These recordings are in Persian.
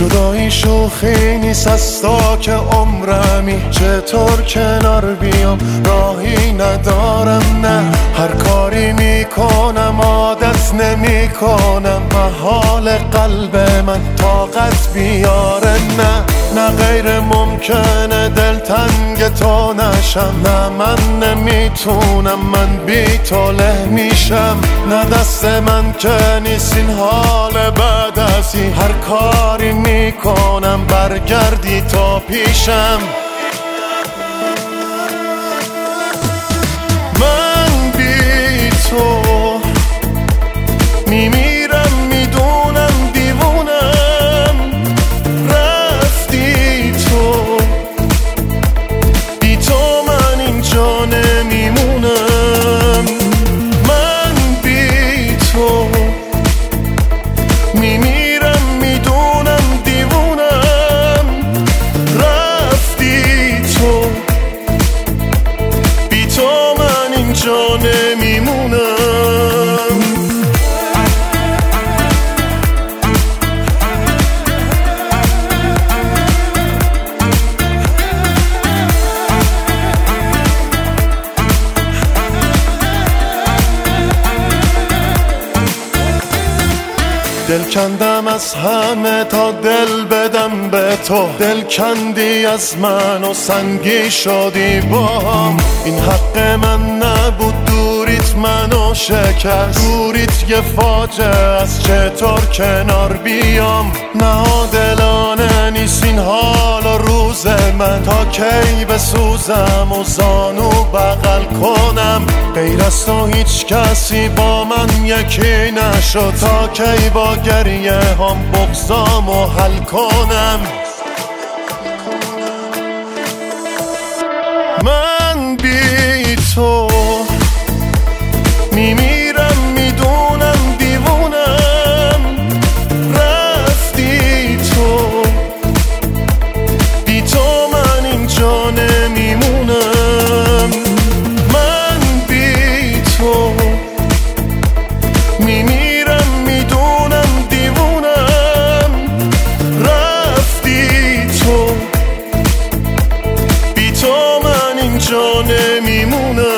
جدایی شوخی نیست از تا که عمرمی، چطور کنار بیام راهی ندارم. نه هر کاری میکنم عادت نمی کنم، محال قلب من طاقت بیاره. نه غیر ممکنه دلتنگ تو نشم، نه من نمیتونم من بی تو له میشم. نه دست من که نیست این حال بعد از این، هر کاری میکنم برگردی تا پیشم. من بی تو میمیرم، میدونم دیوونم، رفتی تو، بی تو من اینجا نمیمونم. من بی تو میمیرم، میدونم دیوونم، رفتی تو، بی تو من اینجا نمیمونم. دل کندم از همه تا دل بدم به تو، دل کندی از من و سنگی شدی باهم. این حق من نبود، دوریت منو شکست، دوریت یه فاجعه از، چطور کنار بیام. نادلانه نیست این حال و روز من، تا کی بسوزم و زانو بغل کنم. غیر از تو هیچ کسی با من یکی نشد، تا کی با گریه هم بغضامو حل کنم. من بی تو میمیرم، میدونم دیوونم، رفتی تو، بی تو من اینجا نمیمونم. من بی تو میمیرم، میدونم دیوونم، رفتی تو، بی تو من اینجا نمیمونم.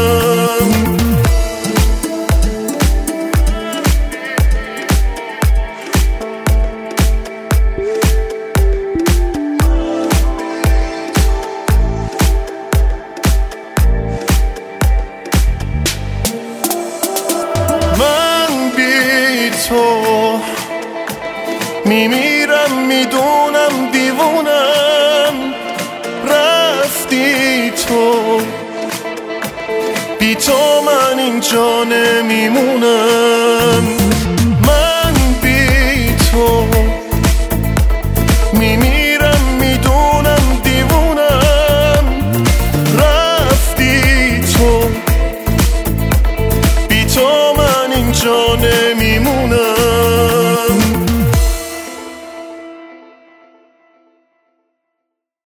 من بی تو میمیرم، میدونم دیوونم، رفتی تو، بی تو من اینجا نمیمونم.